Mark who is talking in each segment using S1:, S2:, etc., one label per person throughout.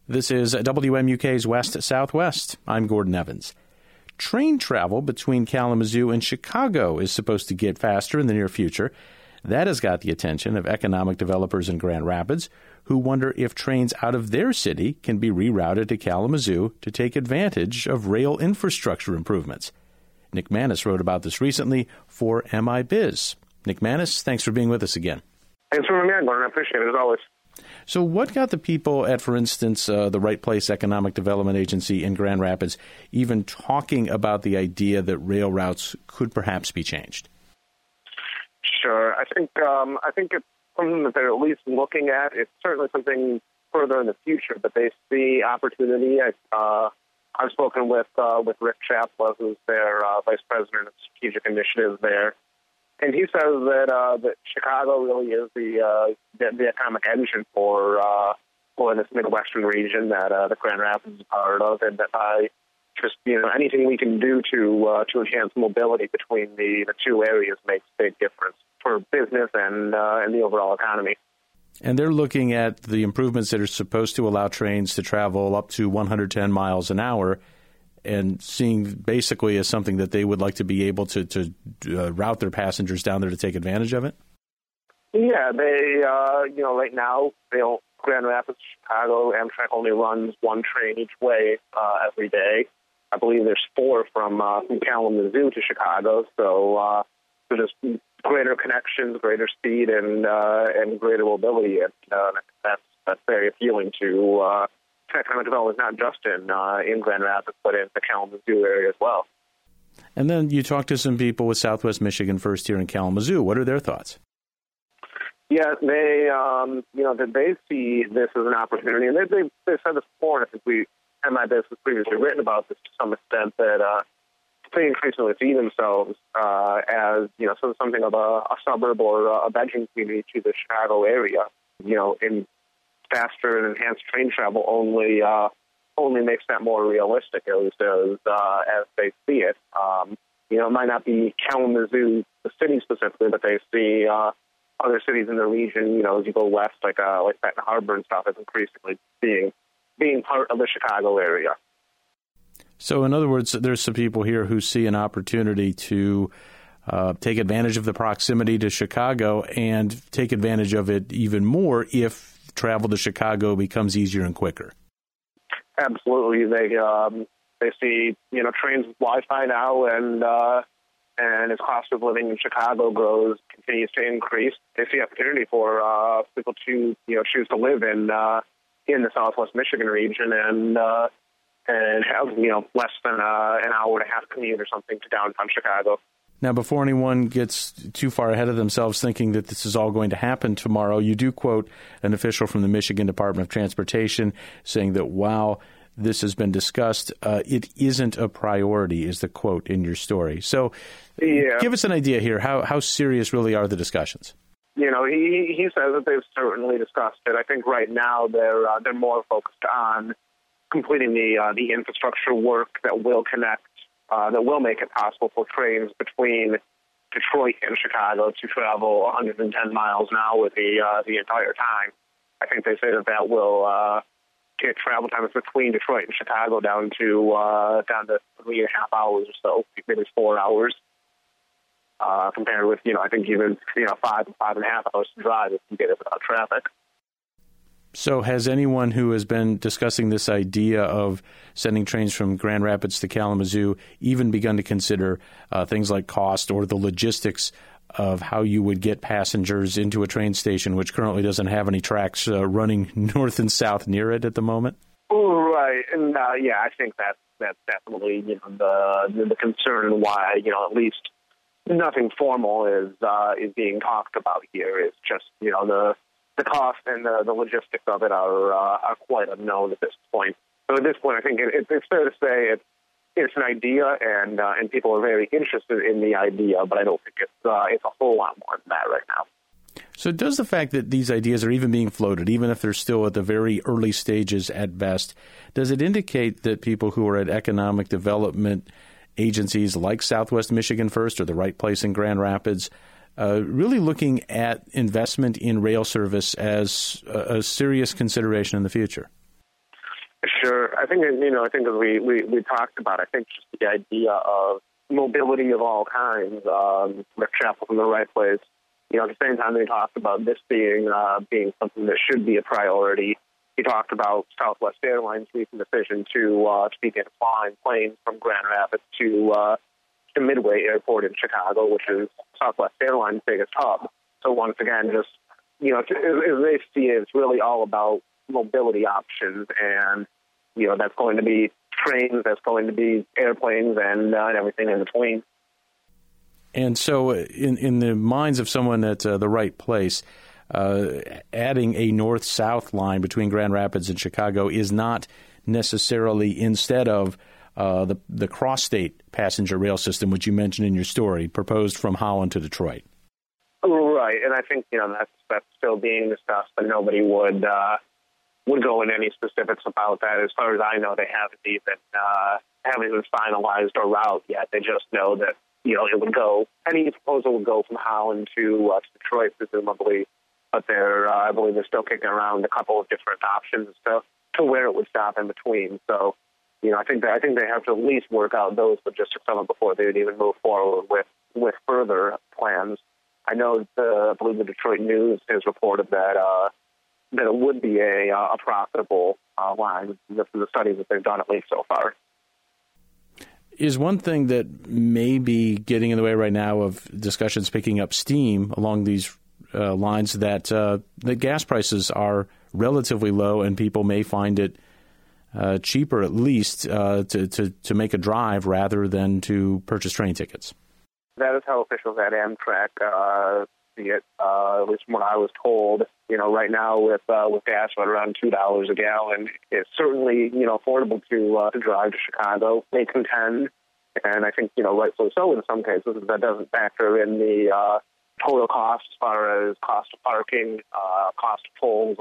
S1: This is WMUK's West Southwest. I'm Gordon Evans. Train travel between Kalamazoo and Chicago is supposed to get faster in the near future. That has got the attention of economic developers in Grand Rapids who wonder if trains out of their city can be rerouted to Kalamazoo to take advantage of rail infrastructure improvements. Nick Manis wrote about this recently for MIBiz. Nick Manis, thanks for being with us again.
S2: Thanks for having me on, Gordon. I appreciate it, as always.
S1: So what got the people at, for instance, the Right Place Economic Development Agency in Grand Rapids even talking about the idea that rail routes could perhaps be changed?
S2: Sure. I think it's something that they're at least looking at. It's certainly something further in the future, but they see opportunity. I've spoken with Rick Chapla, who's their vice president of strategic initiatives there. And he says that Chicago really is the economic engine for this Midwestern region that Grand Rapids is part of, and that anything we can do to enhance mobility between the two areas makes a big difference for business and the overall economy.
S1: And they're looking at the improvements that are supposed to allow trains to travel up to 110 miles an hour, and seeing basically as something that they would like to be able to route their passengers down there to take advantage of it?
S2: Yeah, they, right now, Grand Rapids, Chicago, Amtrak only runs one train each way every day. I believe there's 4 from Kalamazoo to Chicago, so there's greater connections, greater speed, and greater mobility, and that's very appealing to economic development, not just in Grand Rapids, but in the Kalamazoo area as well.
S1: And then you talked to some people with Southwest Michigan First here in Kalamazoo. What are their thoughts?
S2: Yeah, they see this as an opportunity, and they've said this before, and I think MIBiz has previously written about this to some extent, that they increasingly see themselves as something of a suburb or a bedroom community to the Chicago area. In faster and enhanced train travel only makes that more realistic, at least as they see it. It might not be Kalamazoo, the city specifically, but they see other cities in the region. As you go west, like Benton Harbor and stuff, as increasingly being part of the Chicago area.
S1: So, in other words, there's some people here who see an opportunity to take advantage of the proximity to Chicago and take advantage of it even more if travel to Chicago becomes easier and quicker.
S2: Absolutely. They see, trains with Wi-Fi now, and as cost of living in Chicago continues to increase, they see opportunity for people to, choose to live in the Southwest Michigan region and have, less than an hour and a half commute or something to downtown Chicago.
S1: Now, before anyone gets too far ahead of themselves thinking that this is all going to happen tomorrow, you do quote an official from the Michigan Department of Transportation saying that while this has been discussed, it isn't a priority, is the quote in your story. So give us an idea here. How serious really are the discussions?
S2: He says that they've certainly discussed it. I think right now they're more focused on completing the infrastructure work that will connect, that will make it possible for trains between Detroit and Chicago to travel 110 miles an hour the entire time. I think they say that will get travel times between Detroit and Chicago down to 3.5 hours or so, maybe 4 hours, compared with I think even 5.5 hours to drive if you get it without traffic.
S1: So has anyone who has been discussing this idea of sending trains from Grand Rapids to Kalamazoo even begun to consider things like cost or the logistics of how you would get passengers into a train station which currently doesn't have any tracks running north and south near it at the moment?
S2: Right, and I think that's definitely the concern, and why at least nothing formal is being talked about here. It's just the cost and the logistics of it are quite unknown at this point. So at this point, I think it's fair to say it's an idea, and people are very interested in the idea, but I don't think it's a whole lot more than that right now.
S1: So does the fact that these ideas are even being floated, even if they're still at the very early stages at best, does it indicate that people who are at economic development agencies like Southwest Michigan First or the Right Place in Grand Rapids really looking at investment in rail service as a serious consideration in the future?
S2: Sure. I think, I think as we talked about, I think just the idea of mobility of all kinds, with travel from the right place. At the same time, they talked about this being something that should be a priority. He talked about Southwest Airlines' recent decision to begin flying planes from Grand Rapids to Midway Airport in Chicago, which is Southwest Airlines' biggest hub. So once again, just as they see it, it's really all about mobility options, and that's going to be trains, that's going to be airplanes, and everything in between.
S1: And so, in the minds of someone at the right place, adding a north-south line between Grand Rapids and Chicago is not necessarily instead of the cross-state passenger rail system, which you mentioned in your story, proposed from Holland to Detroit.
S2: Right, and I think that's still being discussed, but nobody would go in any specifics about that. As far as I know, they haven't even finalized a route yet. They just know that it would go. Any proposal would go from Holland to Detroit, presumably. But I believe they're still kicking around a couple of different options to where it would stop in between. So, I think they have to at least work out those logistics of it before they would even move forward with further plans. I know I believe the Detroit News has reported that it would be a profitable line from the studies that they've done at least so far.
S1: Is one thing that may be getting in the way right now of discussions picking up steam along these lines that the gas prices are relatively low and people may find it cheaper at least to make a drive rather than to purchase train tickets?
S2: That is how officials at Amtrak see it, at least from what I was told. Right now with gas at around $2 a gallon, it's certainly affordable to drive to Chicago. They contend, and I think rightfully so in some cases. That doesn't factor in the total cost as far as cost of parking, cost of tolls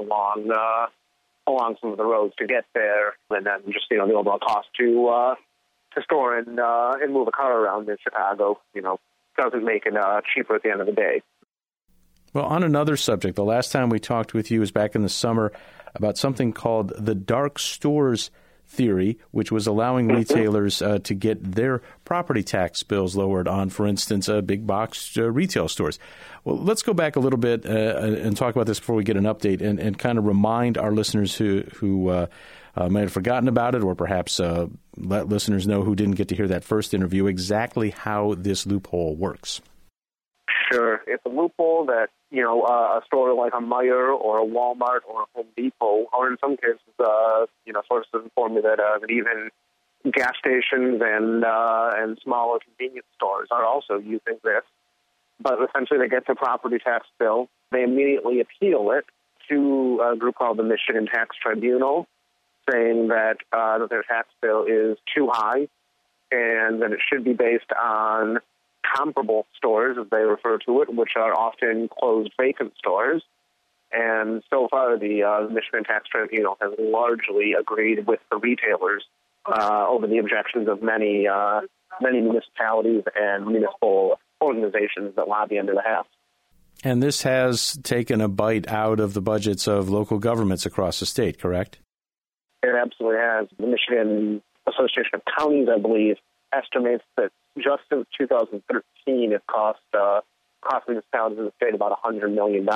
S2: along some of the roads to get there, and then just the overall cost to store and move a car around in Chicago. Doesn't make it cheaper at the end of the day.
S1: Well, on another subject, the last time we talked with you was back in the summer about something called the dark stores theory, which was allowing retailers to get their property tax bills lowered on, for instance, big box retail stores. Well, let's go back a little bit and talk about this before we get an update and kind of remind our listeners who might have forgotten about it, or perhaps let listeners know who didn't get to hear that first interview exactly how this loophole works.
S2: Sure. It's a loophole that, a store like a Meijer or a Walmart or a Home Depot, or in some cases, sources inform me that even gas stations and smaller convenience stores are also using this. But essentially they get their property tax bill. They immediately appeal it to a group called the Michigan Tax Tribunal, saying that their tax bill is too high and that it should be based on comparable stores, as they refer to it, which are often closed vacant stores. And so far, the Michigan Tax Tribunal has largely agreed with the retailers over the objections of many municipalities and municipal organizations that lobby under the House.
S1: And this has taken a bite out of the budgets of local governments across the state, correct?
S2: It absolutely has. The Michigan Association of Counties, I believe, estimates that just since 2013, it cost municipalities in the state about $100 million.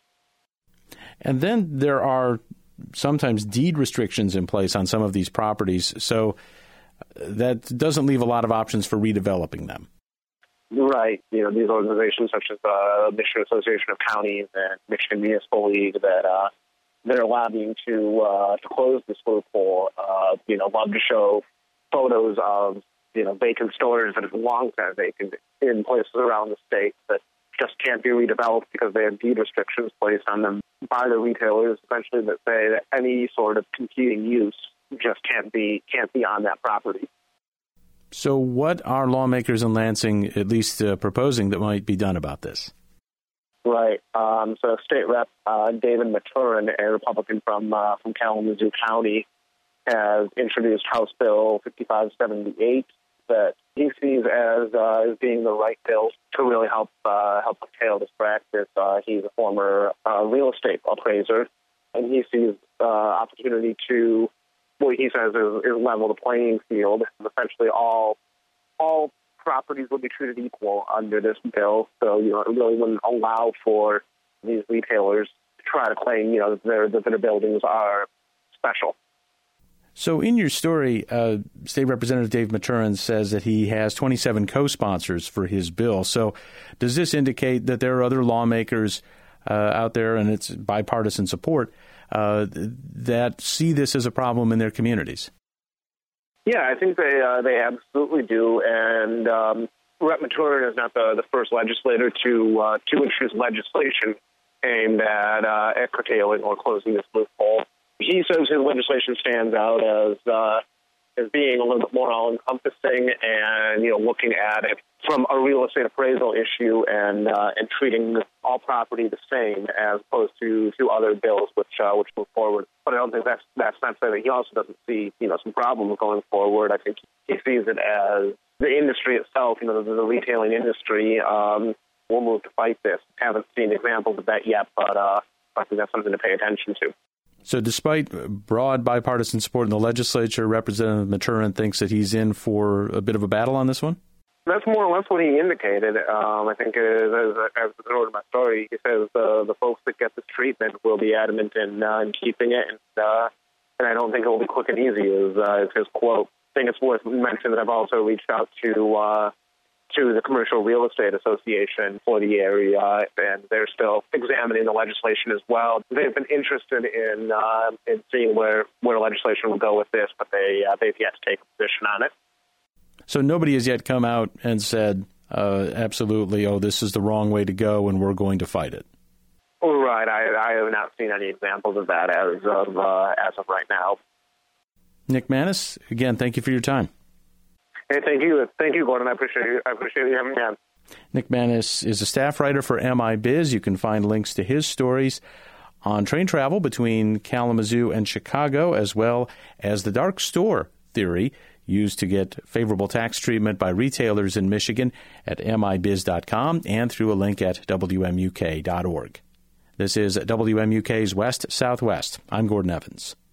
S1: And then there are sometimes deed restrictions in place on some of these properties, so that doesn't leave a lot of options for redeveloping them.
S2: Right. These organizations such as the Michigan Association of Counties and Michigan Municipal League that they're lobbying to close this loophole. Love to show photos of vacant stores that have long been vacant in places around the state that just can't be redeveloped because they have deed restrictions placed on them by the retailers, essentially, that say that any sort of competing use just can't be on that property.
S1: So what are lawmakers in Lansing at least proposing that might be done about this?
S2: Right. So State Rep David Maturin, a Republican from Kalamazoo County, has introduced House Bill 5578 that he sees as being the right bill to really help curtail this practice. He's a former real estate appraiser, and he sees opportunity to, what he says is level the playing field. Essentially, all properties will be treated equal under this bill. So, it really wouldn't allow for these retailers to try to claim, that their buildings are special.
S1: So in your story, State Representative Dave Maturin says that he has 27 co-sponsors for his bill. So does this indicate that there are other lawmakers out there, and it's bipartisan support, that see this as a problem in their communities?
S2: Yeah, I think they absolutely do. And Rep. Maturin is not the first legislator to introduce legislation aimed at curtailing or closing this loophole. He says his legislation stands out as being a little bit more all-encompassing and, looking at it from a real estate appraisal issue and treating all property the same as opposed to other bills which move forward. But I don't think that's not saying that he also doesn't see, some problems going forward. I think he sees it as the industry itself, the retailing industry, will move to fight this. Haven't seen examples of that yet, but I think that's something to pay attention to.
S1: So despite broad bipartisan support in the legislature, Representative Maturin thinks that he's in for a bit of a battle on this one?
S2: That's more or less what he indicated. I think, as I wrote in my story, he says the folks that get this treatment will be adamant in keeping it, and I don't think it will be quick and easy, is his quote. I think it's worth mentioning that I've also reached out to the Commercial Real Estate Association for the area, and they're still examining the legislation as well. They've been interested in seeing where legislation will go with this, but they've yet to take a position on it.
S1: So nobody has yet come out and said, absolutely, this is the wrong way to go, and we're going to fight it.
S2: Right. I have not seen any examples of that as of right now.
S1: Nick Manis, again, thank you for your time.
S2: Hey, thank you, Gordon. I appreciate you having me on.
S1: Nick Manis is a staff writer for MIBiz. You can find links to his stories on train travel between Kalamazoo and Chicago, as well as the dark store theory used to get favorable tax treatment by retailers in Michigan at mibiz.com and through a link at wmuk.org. This is WMUK's West Southwest. I'm Gordon Evans.